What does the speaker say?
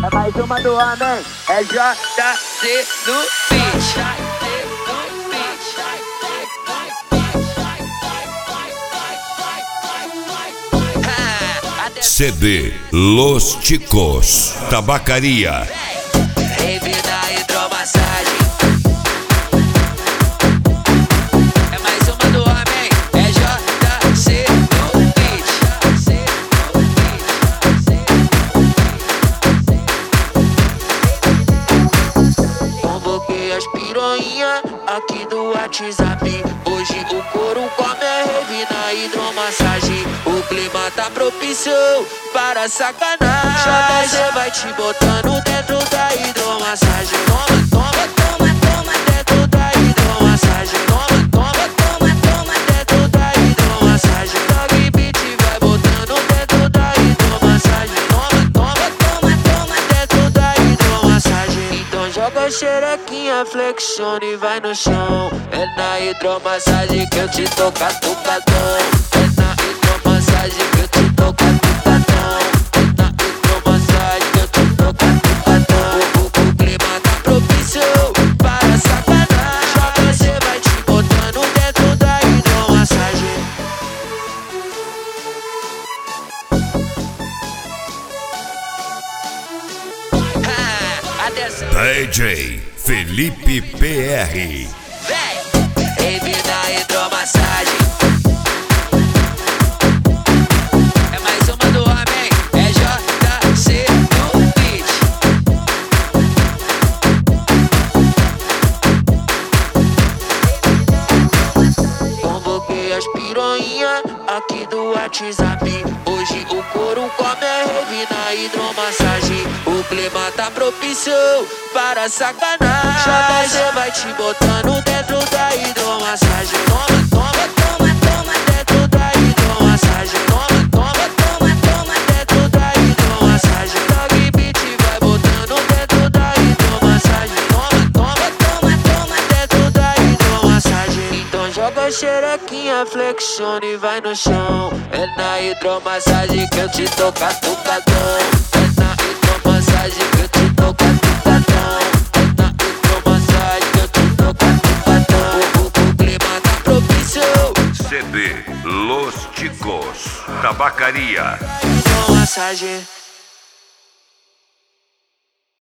É mais uma do homem, é JC no beat. CD Los Chicos Tabacaria. Rave da hidromassagem. É mais uma do homem, é JC no beat. Convoquei as piranha aqui do WhatsApp. Hoje o couro come a rave na hidromassagem. O clima tá propício para sacanagem. JC vai te botando dentro da hidromassagem. Toma, toma, toma, toma dentro da hidromassagem. Toma, toma, toma, toma dentro da hidromassagem. Dog beat vai botando dentro da hidromassagem. Toma, toma, toma, toma dentro da hidromassagem. Então joga a xerequinha, flexiona e vai no chão. É na hidromassagem que eu te dou catucadão. É na hidromassagem que eu te dou catucadão. É na hidromassagem que eu te dou catucadão. O clima tá propício para sacanagem. Você vai te botando dentro da hidromassagem. DJ Felipe PR. Rave na hidromassagem. É mais uma do homem, é JC no beat. Convoquei as piranha aqui do WhatsApp. Hoje o couro come a rave na hidromassagem. O clima tá propício para sacanagem. JC vai te botando dentro da hidromassagem. Toma, toma, toma, toma dentro da hidromassagem. Toma, toma, toma, toma dentro da hidromassagem. Dog beat vai botando dentro da hidromassagem. Toma, toma, toma, toma dentro da hidromassagem. Então joga a xerequinha, flexiona e vai no chão. É na hidromassagem que eu te dou catucadão. É na hidromassagem que eu te dou catucadão. É na hidromassagem que eu te dou catucadão. O clima tá propício. CD Los Chicos Tabacaria. Hidromassagem.